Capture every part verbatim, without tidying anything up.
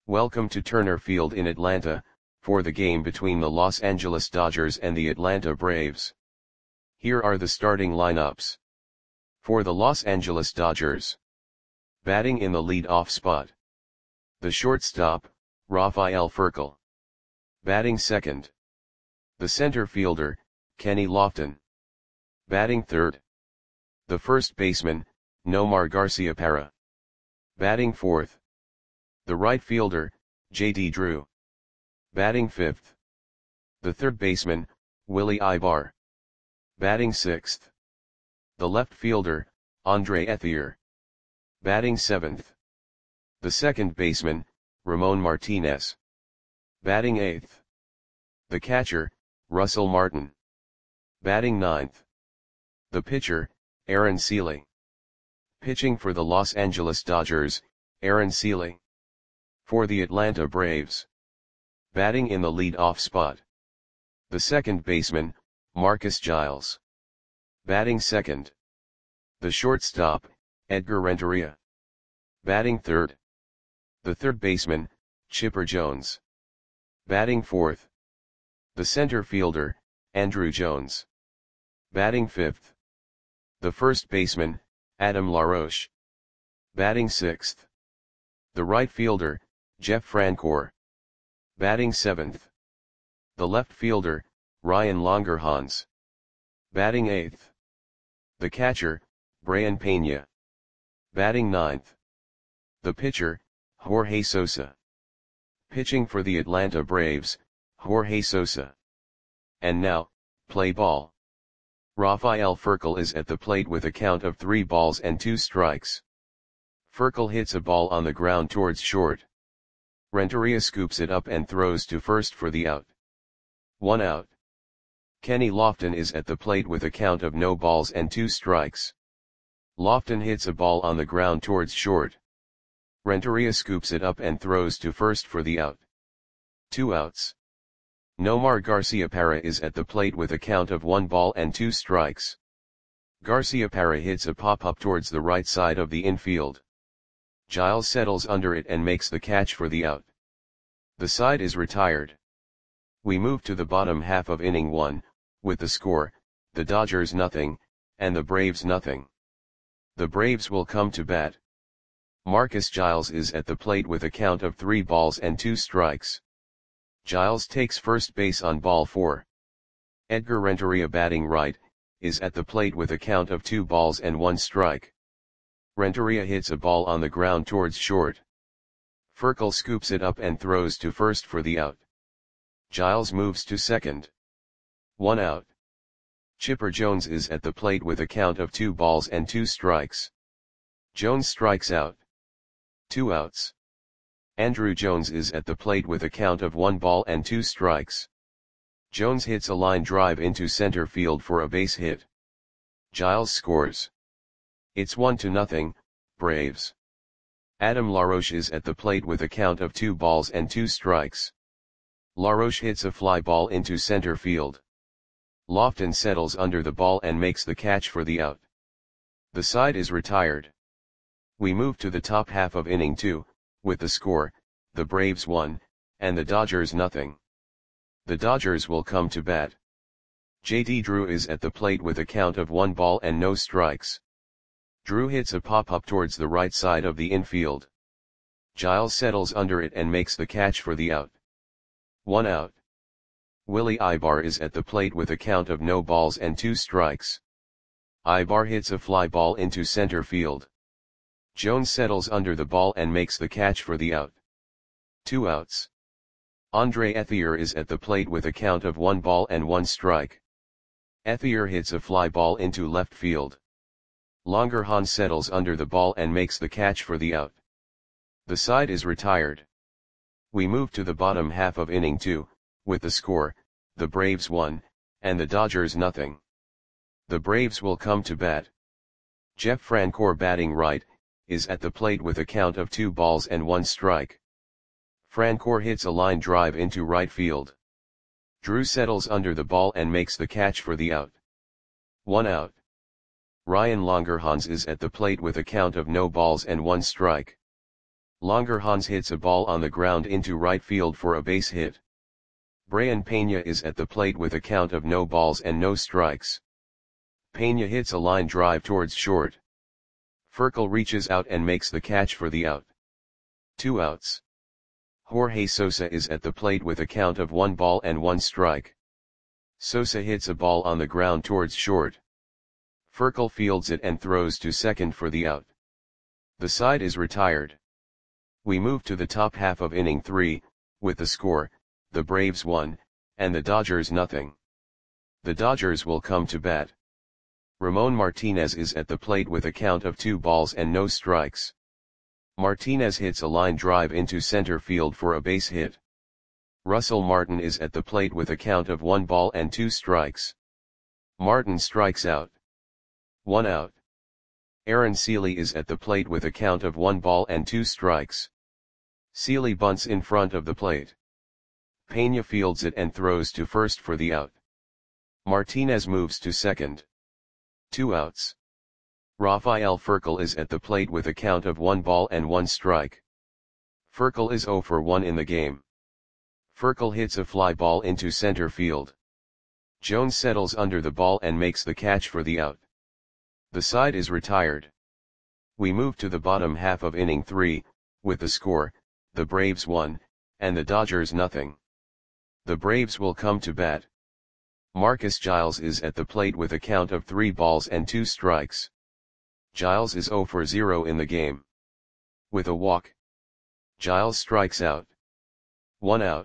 Welcome to Turner Field in Atlanta, for the game between the Los Angeles Dodgers and the Atlanta Braves. Here are the starting lineups. For the Los Angeles Dodgers. Batting in the lead-off spot. The shortstop, Rafael Furcal. Batting second. The center fielder, Kenny Lofton. Batting third. The first baseman, Nomar Garciaparra. Batting fourth. The right fielder, J D Drew. Batting fifth. The third baseman, Willie Aybar. Batting sixth. The left fielder, Andre Ethier. Batting seventh. The second baseman, Ramon Martinez. Batting eighth. The catcher, Russell Martin. Batting ninth. The pitcher, Aaron Sele. Pitching for the Los Angeles Dodgers, Aaron Sele. For the Atlanta Braves. Batting in the lead-off spot. The second baseman, Marcus Giles. Batting second. The shortstop, Edgar Renteria. Batting third. The third baseman, Chipper Jones. Batting fourth. The center fielder, Andruw Jones. Batting fifth. The first baseman, Adam LaRoche. Batting sixth. The right fielder, Jeff Francoeur. Batting seventh. The left fielder, Ryan Longerhans. Batting eighth. The catcher, Brayan Peña. Batting ninth. The pitcher, Jorge Sosa. Pitching for the Atlanta Braves, Jorge Sosa. And now, play ball. Rafael Furcal is at the plate with a count of three balls and two strikes. Furcal hits a ball on the ground towards short. Renteria scoops it up and throws to first for the out. One out. Kenny Lofton is at the plate with a count of no balls and two strikes. Lofton hits a ball on the ground towards short. Renteria scoops it up and throws to first for the out. Two outs. Nomar Garciaparra is at the plate with a count of one ball and two strikes. Garciaparra hits a pop-up towards the right side of the infield. Giles settles under it and makes the catch for the out. The side is retired. We move to the bottom half of inning one, with the score, the Dodgers nothing, and the Braves nothing. The Braves will come to bat. Marcus Giles is at the plate with a count of three balls and two strikes. Giles takes first base on ball four. Edgar Renteria, batting right, is at the plate with a count of two balls and one strike. Renteria hits a ball on the ground towards short. Furcal scoops it up and throws to first for the out. Giles moves to second. One out. Chipper Jones is at the plate with a count of two balls and two strikes. Jones strikes out. Two outs. Andruw Jones is at the plate with a count of one ball and two strikes. Jones hits a line drive into center field for a base hit. Giles scores. It's one to nothing, Braves. Adam LaRoche is at the plate with a count of two balls and two strikes. LaRoche hits a fly ball into center field. Lofton settles under the ball and makes the catch for the out. The side is retired. We move to the top half of inning two, with the score, the Braves one, and the Dodgers nothing. The Dodgers will come to bat. J D Drew is at the plate with a count of one ball and no strikes. Drew hits a pop-up towards the right side of the infield. Giles settles under it and makes the catch for the out. One out. Willie Aybar is at the plate with a count of no balls and two strikes. Aybar hits a fly ball into center field. Jones settles under the ball and makes the catch for the out. Two outs. Andre Ethier is at the plate with a count of one ball and one strike. Ethier hits a fly ball into left field. Longerhans settles under the ball and makes the catch for the out. The side is retired. We move to the bottom half of inning two, with the score, the Braves one, and the Dodgers nothing. The Braves will come to bat. Jeff Francoeur, batting right, is at the plate with a count of two balls and one strike. Francoeur hits a line drive into right field. Drew settles under the ball and makes the catch for the out. One out. Ryan Longerhans is at the plate with a count of no balls and one strike. Longer Hans hits a ball on the ground into right field for a base hit. Brian Pena is at the plate with a count of no balls and no strikes. Pena hits a line drive towards short. Furcal reaches out and makes the catch for the out. Two outs. Jorge Sosa is at the plate with a count of one ball and one strike. Sosa hits a ball on the ground towards short. Furcal fields it and throws to second for the out. The side is retired. We move to the top half of inning three, with the score, the Braves one, and the Dodgers nothing. The Dodgers will come to bat. Ramon Martinez is at the plate with a count of two balls and no strikes. Martinez hits a line drive into center field for a base hit. Russell Martin is at the plate with a count of one ball and two strikes. Martin strikes out. One out. Aaron Seeley is at the plate with a count of one ball and two strikes. Seeley bunts in front of the plate. Pena fields it and throws to first for the out. Martinez moves to second. Two outs. Rafael Furcal is at the plate with a count of one ball and one strike. Furcal is oh for one in the game. Furcal hits a fly ball into center field. Jones settles under the ball and makes the catch for the out. The side is retired. We move to the bottom half of inning three, with the score, the Braves one, and the Dodgers nothing. The Braves will come to bat. Marcus Giles is at the plate with a count of three balls and two strikes. Giles is oh for zero in the game. With a walk. Giles strikes out. One out.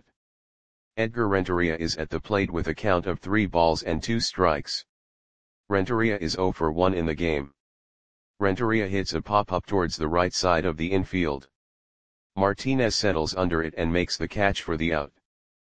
Edgar Renteria is at the plate with a count of three balls and two strikes. Renteria is oh for one in the game. Renteria hits a pop-up towards the right side of the infield. Martinez settles under it and makes the catch for the out.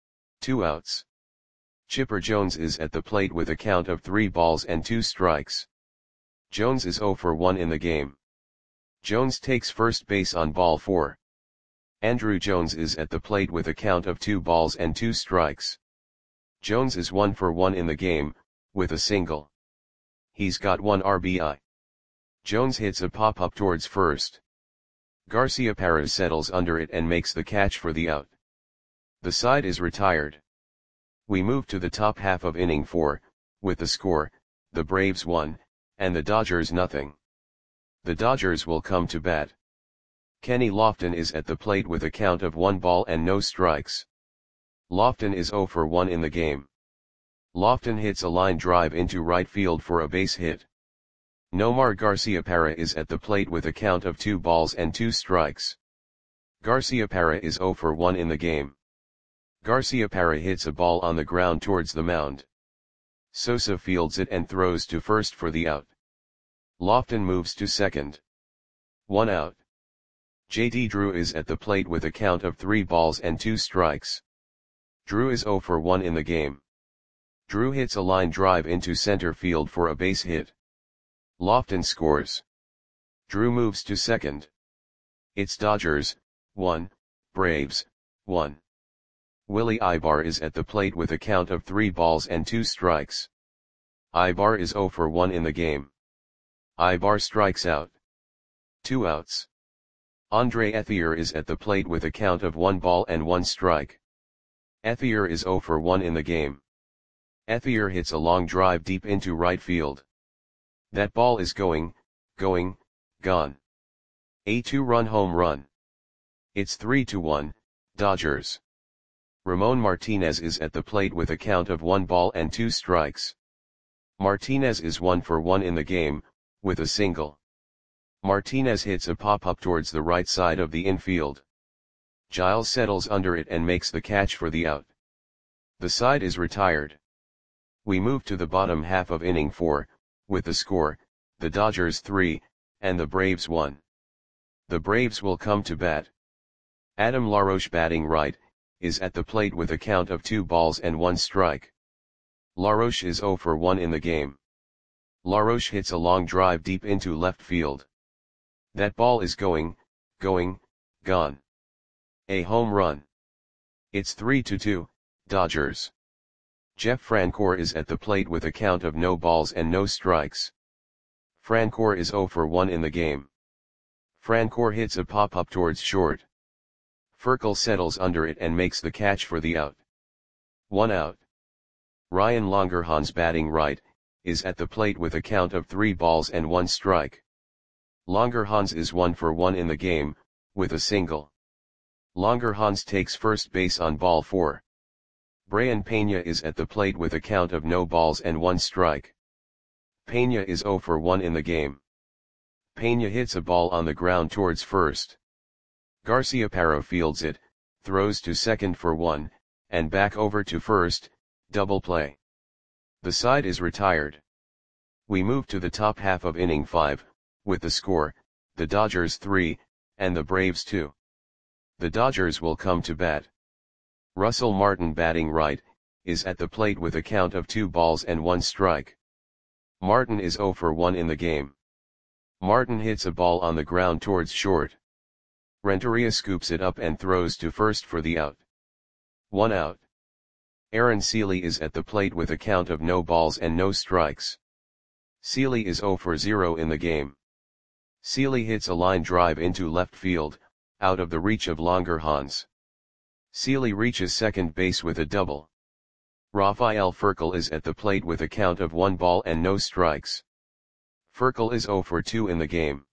Two outs. Chipper Jones is at the plate with a count of three balls and two strikes. Jones is oh for one in the game. Jones takes first base on ball four. Andruw Jones is at the plate with a count of two balls and two strikes. Jones is one for one in the game, with a single. He's got one R B I. Jones hits a pop-up towards first. Garciaparra settles under it and makes the catch for the out. The side is retired. We move to the top half of inning four, with the score, the Braves one, and the Dodgers nothing. The Dodgers will come to bat. Kenny Lofton is at the plate with a count of one ball and no strikes. Lofton is oh for one in the game. Lofton hits a line drive into right field for a base hit. Nomar Garciaparra is at the plate with a count of two balls and two strikes. Garciaparra is oh for one in the game. Garciaparra hits a ball on the ground towards the mound. Sosa fields it and throws to first for the out. Lofton moves to second. One out. J D Drew is at the plate with a count of three balls and two strikes. Drew is oh for one in the game. Drew hits a line drive into center field for a base hit. Lofton scores. Drew moves to second. It's Dodgers, one, Braves, one. Willie Ibar is at the plate with a count of three balls and two strikes. Ibar is oh for one in the game. Ibar strikes out. Two outs. Andre Ethier is at the plate with a count of one ball and one strike. Ethier is oh for one in the game. Ethier hits a long drive deep into right field. That ball is going, going, gone. A two-run home run. It's three to one, Dodgers. Ramon Martinez is at the plate with a count of one ball and two strikes. Martinez is one for one in the game, with a single. Martinez hits a pop-up towards the right side of the infield. Giles settles under it and makes the catch for the out. The side is retired. We move to the bottom half of inning four, with the score, the Dodgers three, and the Braves one. The Braves will come to bat. Adam LaRoche batting right, is at the plate with a count of two balls and one strike. LaRoche is oh for one in the game. LaRoche hits a long drive deep into left field. That ball is going, going, gone. A home run. It's three to two, Dodgers. Jeff Francoeur is at the plate with a count of no balls and no strikes. Francoeur is oh for one in the game. Francoeur hits a pop-up towards short. Furcal settles under it and makes the catch for the out. One out. Ryan Langerhans, batting right, is at the plate with a count of three balls and one strike. Langerhans is one for one in the game, with a single. Langerhans takes first base on ball four. Brian Pena is at the plate with a count of no balls and one strike. Pena is zero for one in the game. Pena hits a ball on the ground towards first. Garciaparra fields it, throws to second for one, and back over to first, double play. The side is retired. We move to the top half of inning five, with the score, the Dodgers three, and the Braves two. The Dodgers will come to bat. Russell Martin, batting right, is at the plate with a count of two balls and one strike. Martin is zero for one in the game. Martin hits a ball on the ground towards short. Renteria scoops it up and throws to first for the out. One out. Aaron Seeley is at the plate with a count of no balls and no strikes. Seeley is zero for zero in the game. Seeley hits a line drive into left field, out of the reach of Langerhans. Seeley reaches second base with a double. Rafael Furcal is at the plate with a count of one ball and no strikes. Furcal is zero for two in the game.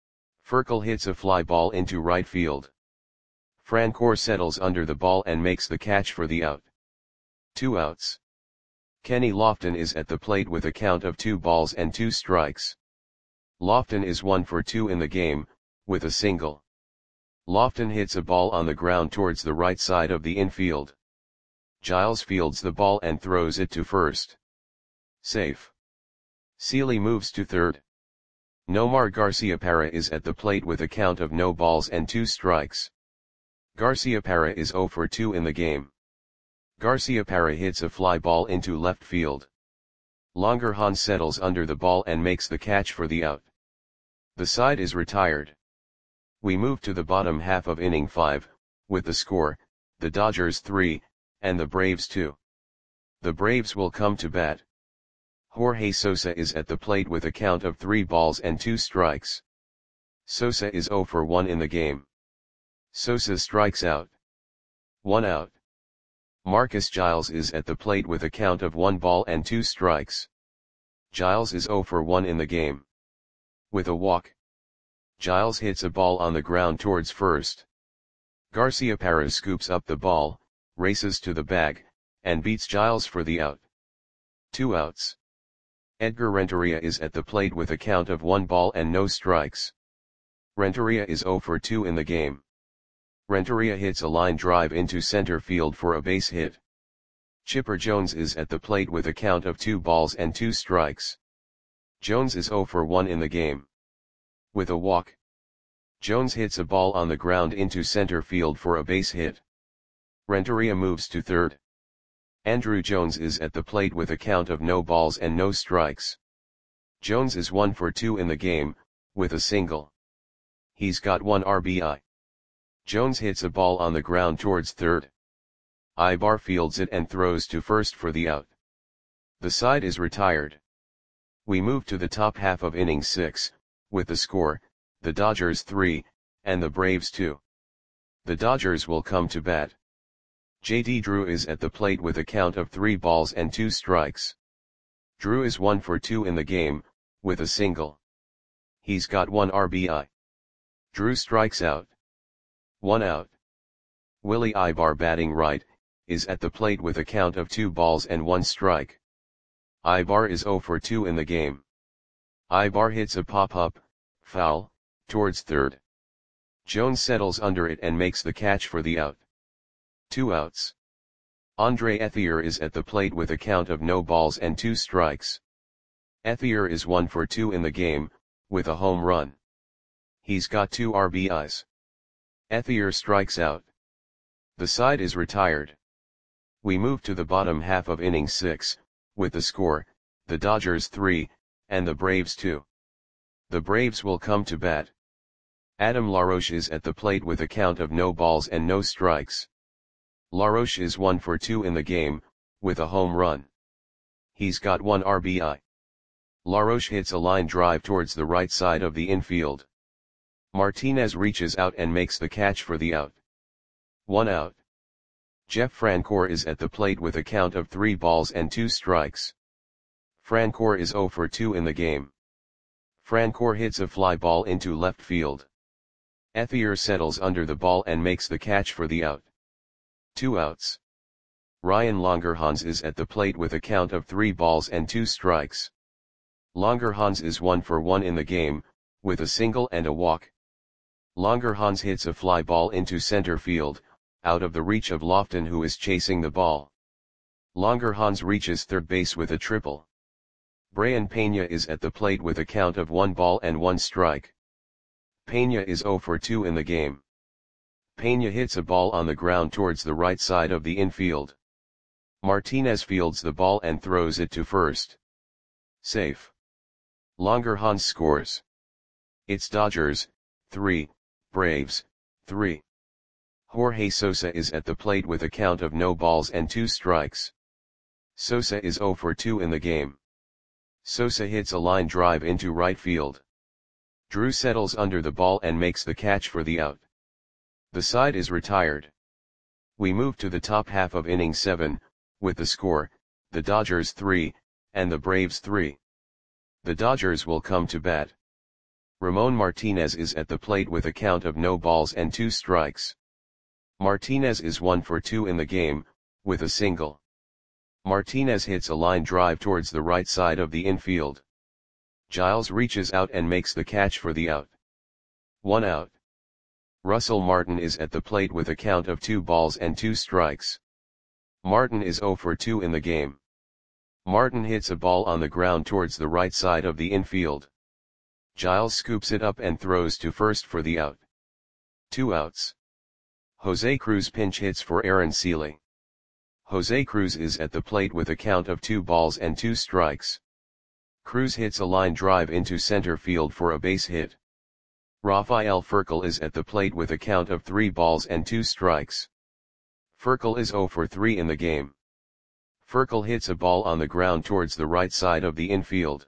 Furcal hits a fly ball into right field. Francoeur settles under the ball and makes the catch for the out. Two outs. Kenny Lofton is at the plate with a count of two balls and two strikes. Lofton is one for two in the game, with a single. Lofton hits a ball on the ground towards the right side of the infield. Giles fields the ball and throws it to first. Safe. Seeley moves to third. Nomar Garciaparra is at the plate with a count of no balls and two strikes. Garciaparra is zero for two in the game. Garciaparra hits a fly ball into left field. Langerhans settles under the ball and makes the catch for the out. The side is retired. We move to the bottom half of inning five, with the score, the Dodgers three, and the Braves two. The Braves will come to bat. Jorge Sosa is at the plate with a count of three balls and two strikes. Sosa is zero for one in the game. Sosa strikes out. One out. Marcus Giles is at the plate with a count of one ball and two strikes. Giles is zero for one in the game. With a walk. Giles hits a ball on the ground towards first. Garciaparra scoops up the ball, races to the bag, and beats Giles for the out. Two outs. Edgar Renteria is at the plate with a count of one ball and no strikes. Renteria is zero for two in the game. Renteria hits a line drive into center field for a base hit. Chipper Jones is at the plate with a count of two balls and two strikes. Jones is zero for one in the game. With a walk. Jones hits a ball on the ground into center field for a base hit. Renteria moves to third. Andrew Jones is at the plate with a count of no balls and no strikes. Jones is one for two in the game, with a single. He's got one R B I. Jones hits a ball on the ground towards third. Ibar fields it and throws to first for the out. The side is retired. We move to the top half of inning six, with the score, the Dodgers three, and the Braves two. The Dodgers will come to bat. J D Drew is at the plate with a count of three balls and two strikes. Drew is one for two in the game, with a single. He's got one R B I. Drew strikes out. One out. Willie Ibar, batting right, is at the plate with a count of two balls and one strike. Ibar is zero for two in the game. Ibar hits a pop-up, foul, towards third. Jones settles under it and makes the catch for the out. Two outs. Andre Ethier is at the plate with a count of no balls and two strikes. Ethier is one for two in the game, with a home run. He's got two R B Is. Ethier strikes out. The side is retired. We move to the bottom half of inning six, with the score, the Dodgers three, and the Braves two. The Braves will come to bat. Adam LaRoche is at the plate with a count of no balls and no strikes. LaRoche is one for two in the game, with a home run. He's got one R B I. LaRoche hits a line drive towards the right side of the infield. Martinez reaches out and makes the catch for the out. One out. Jeff Francoeur is at the plate with a count of three balls and two strikes. Francoeur is zero for two in the game. Francoeur hits a fly ball into left field. Ethier settles under the ball and makes the catch for the out. Two outs. Ryan Langerhans is at the plate with a count of three balls and two strikes. Langerhans is one for one in the game, with a single and a walk. Langerhans hits a fly ball into center field, out of the reach of Lofton, who is chasing the ball. Langerhans reaches third base with a triple. Brian Pena is at the plate with a count of one ball and one strike. Pena is zero for two in the game. Pena hits a ball on the ground towards the right side of the infield. Martinez fields the ball and throws it to first. Safe. Langerhans scores. It's Dodgers, three, Braves, three. Jorge Sosa is at the plate with a count of no balls and two strikes. Sosa is zero for two in the game. Sosa hits a line drive into right field. Drew settles under the ball and makes the catch for the out. The side is retired. We move to the top half of inning seven, with the score, the Dodgers three, and the Braves three. The Dodgers will come to bat. Ramon Martinez is at the plate with a count of no balls and two strikes. Martinez is one for two in the game, with a single. Martinez hits a line drive towards the right side of the infield. Giles reaches out and makes the catch for the out. One out. Russell Martin is at the plate with a count of two balls and two strikes. Martin is zero for two in the game. Martin hits a ball on the ground towards the right side of the infield. Giles scoops it up and throws to first for the out. Two outs. Jose Cruz pinch hits for Aaron Seeley. Jose Cruz is at the plate with a count of two balls and two strikes. Cruz hits a line drive into center field for a base hit. Rafael Furcal is at the plate with a count of three balls and two strikes. Furcal is zero for three in the game. Furcal hits a ball on the ground towards the right side of the infield.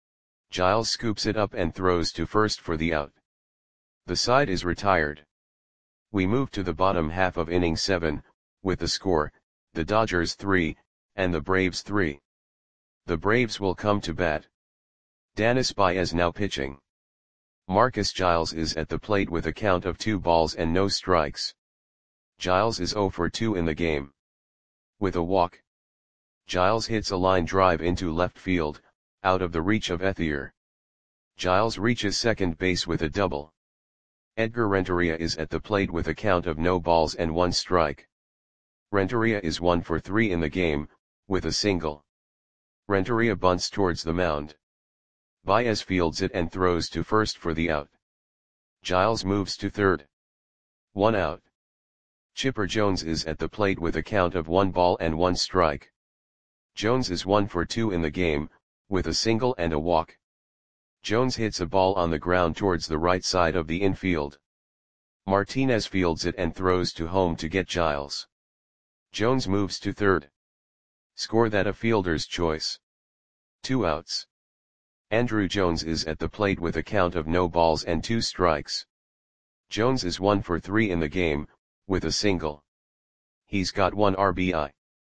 Giles scoops it up and throws to first for the out. The side is retired. We move to the bottom half of inning seven, with the score, the Dodgers three, and the Braves three. The Braves will come to bat. Danis Baez now pitching. Marcus Giles is at the plate with a count of two balls and no strikes. Giles is zero for two in the game. With a walk. Giles hits a line drive into left field, out of the reach of Ethier. Giles reaches second base with a double. Edgar Renteria is at the plate with a count of no balls and one strike. Renteria is one for three in the game, with a single. Renteria bunts towards the mound. Baez fields it and throws to first for the out. Giles moves to third. One out. Chipper Jones is at the plate with a count of one ball and one strike. Jones is one for two in the game, with a single and a walk. Jones hits a ball on the ground towards the right side of the infield. Martinez fields it and throws to home to get Giles. Jones moves to third. Score that a fielder's choice. Two outs. Andrew Jones is at the plate with a count of no balls and two strikes. Jones is one for three in the game, with a single. He's got one R B I.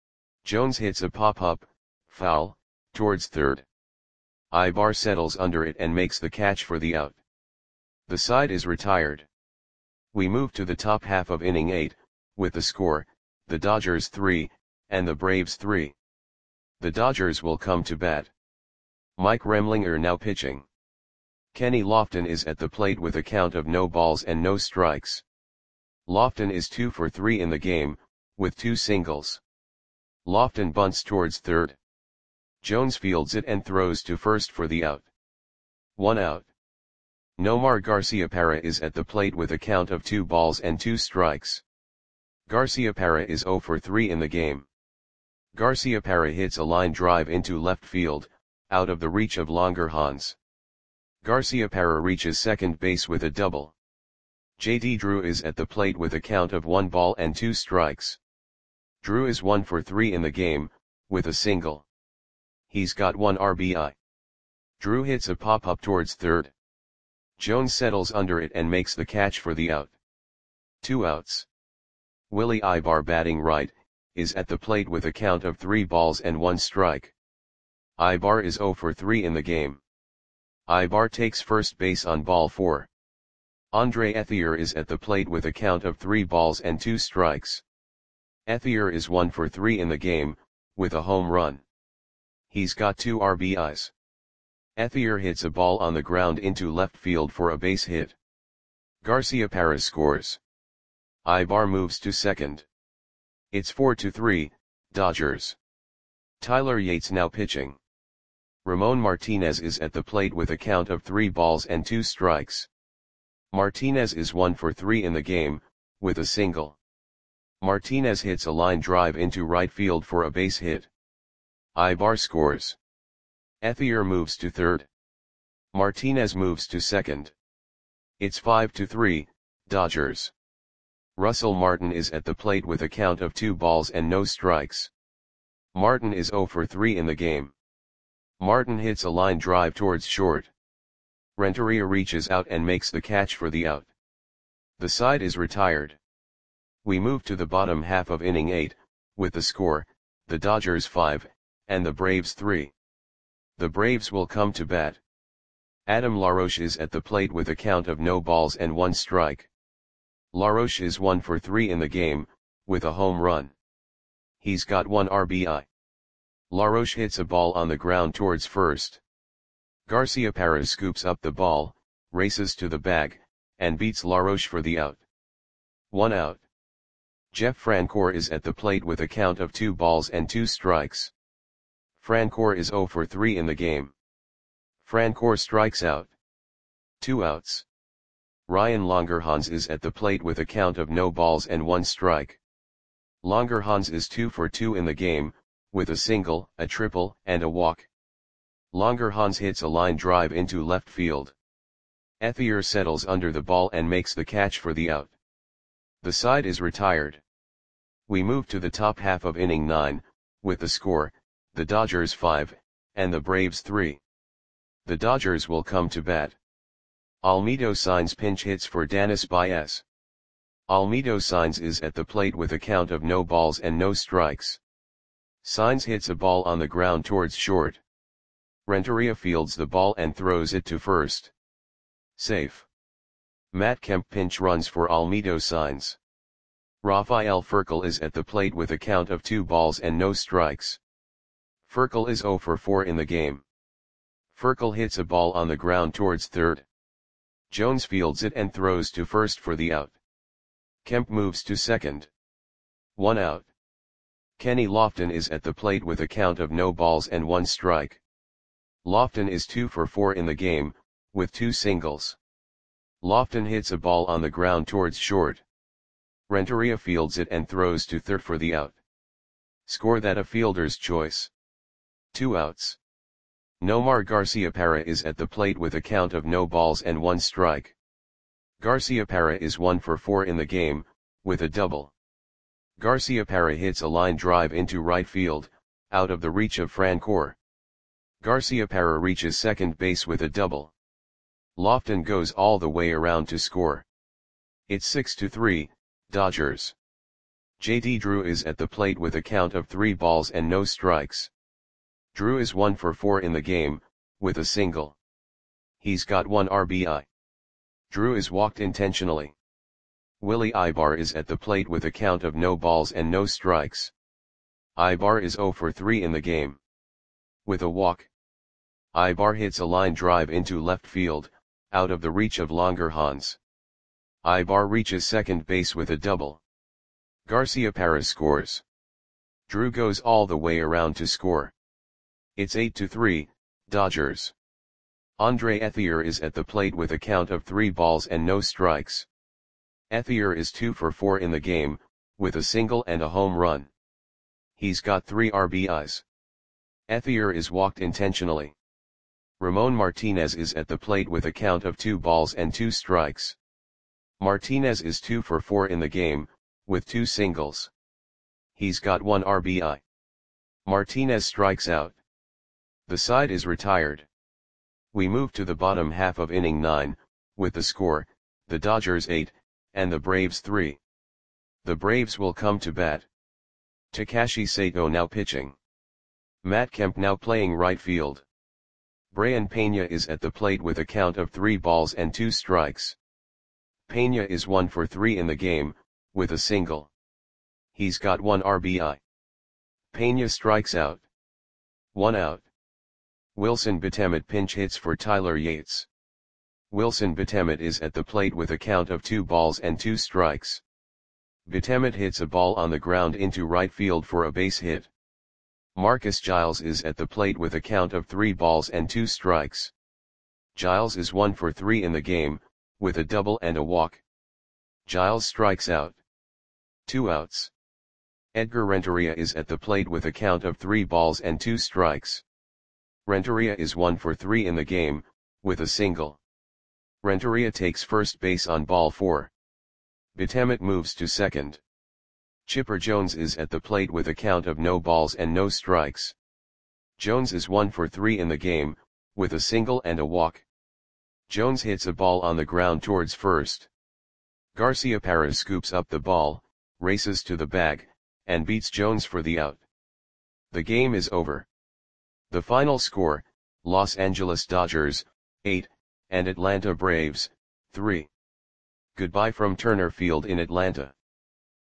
Jones hits a pop-up, foul, towards third. Ibar settles under it and makes the catch for the out. The side is retired. We move to the top half of inning eight, with the score, the Dodgers three, and the Braves three. The Dodgers will come to bat. Mike Remlinger now pitching. Kenny Lofton is at the plate with a count of no balls and no strikes. Lofton is two for three in the game, with two singles. Lofton bunts towards third. Jones fields it and throws to first for the out. One out. Nomar Garciaparra is at the plate with a count of two balls and two strikes. Garciaparra is zero for three in the game. Garciaparra hits a line drive into left field, out of the reach of Langerhans. Garciaparra reaches second base with a double. J D Drew is at the plate with a count of one ball and two strikes. Drew is one for three in the game, with a single. He's got one R B I. Drew hits a pop-up towards third. Jones settles under it and makes the catch for the out. Two outs. Willie Ibar batting right, is at the plate with a count of three balls and one strike. Ibar is zero for three in the game. Ibar takes first base on ball four. Andre Ethier is at the plate with a count of three balls and two strikes. Ethier is one for three in the game, with a home run. He's got two R B Is. Ethier hits a ball on the ground into left field for a base hit. Garciaparra scores. Ibar moves to second. It's four to three, Dodgers. Tyler Yates now pitching. Ramon Martinez is at the plate with a count of three balls and two strikes. Martinez is one for three in the game, with a single. Martinez hits a line drive into right field for a base hit. Ibar scores. Ethier moves to third. Martinez moves to second. It's five to three, Dodgers. Russell Martin is at the plate with a count of two balls and no strikes. Martin is zero for three in the game. Martin hits a line drive towards short. Renteria reaches out and makes the catch for the out. The side is retired. We move to the bottom half of inning eight, with the score, the Dodgers five, and the Braves three. The Braves will come to bat. Adam LaRoche is at the plate with a count of no balls and one strike. LaRoche is one for three in the game, with a home run. He's got one R B I. LaRoche hits a ball on the ground towards first. Garciaparra scoops up the ball, races to the bag, and beats LaRoche for the out. One out. Jeff Francoeur is at the plate with a count of two balls and two strikes. Francoeur is zero for three in the game. Francoeur strikes out. Two outs. Ryan Longerhans is at the plate with a count of no balls and one strike. Longerhans is two for two in the game, with a single, a triple, and a walk. Longerhans hits a line drive into left field. Ethier settles under the ball and makes the catch for the out. The side is retired. We move to the top half of inning nine, with the score, the Dodgers five, and the Braves three. The Dodgers will come to bat. Almedo Sainz pinch hits for Danis Baez. Almedo Sainz is at the plate with a count of no balls and no strikes. Sainz hits a ball on the ground towards short. Renteria fields the ball and throws it to first. Safe. Matt Kemp pinch runs for Almedo Sainz. Rafael Furcal is at the plate with a count of two balls and no strikes. Furcal is zero for four in the game. Furcal hits a ball on the ground towards third. Jones fields it and throws to first for the out. Kemp moves to second. One out. Kenny Lofton is at the plate with a count of no balls and one strike. Lofton is two for four in the game, with two singles. Lofton hits a ball on the ground towards short. Renteria fields it and throws to third for the out. Score that a fielder's choice. Two outs. Nomar Garciaparra is at the plate with a count of no balls and one strike. Garciaparra is one for four in the game, with a double. Garciaparra hits a line drive into right field, out of the reach of Francoeur. Garciaparra reaches second base with a double. Lofton goes all the way around to score. It's six to three, Dodgers. J D Drew is at the plate with a count of three balls and no strikes. Drew is one for four in the game, with a single. He's got one R B I. Drew is walked intentionally. Willie Ibar is at the plate with a count of no balls and no strikes. Ibar is zero for three in the game. With a walk. Ibar hits a line drive into left field, out of the reach of Longerhans. Ibar reaches second base with a double. Garciaparra scores. Drew goes all the way around to score. It's eight to three, Dodgers. Andre Ethier is at the plate with a count of three balls and no strikes. Ethier is two for four in the game, with a single and a home run. He's got three R B Is. Ethier is walked intentionally. Ramon Martinez is at the plate with a count of two balls and two strikes. Martinez is two for four in the game, with two singles. He's got one R B I. Martinez strikes out. The side is retired. We move to the bottom half of inning nine, with the score, the Dodgers eight, and the Braves three. The Braves will come to bat. Takashi Sato now pitching. Matt Kemp now playing right field. Brayan Peña is at the plate with a count of three balls and two strikes. Peña is one for three in the game, with a single. He's got one R B I. Peña strikes out. One out. Wilson Betemit pinch hits for Tyler Yates. Wilson Betemit is at the plate with a count of two balls and two strikes. Betemit hits a ball on the ground into right field for a base hit. Marcus Giles is at the plate with a count of three balls and two strikes. Giles is one for three in the game, with a double and a walk. Giles strikes out. Two outs. Edgar Renteria is at the plate with a count of three balls and two strikes. Renteria is one for three in the game, with a single. Renteria takes first base on ball four. Betemit moves to second. Chipper Jones is at the plate with a count of no balls and no strikes. Jones is one for three in the game, with a single and a walk. Jones hits a ball on the ground towards first. Garciaparra scoops up the ball, races to the bag, and beats Jones for the out. The game is over. The final score, Los Angeles Dodgers, eight, and Atlanta Braves, three. Goodbye from Turner Field in Atlanta.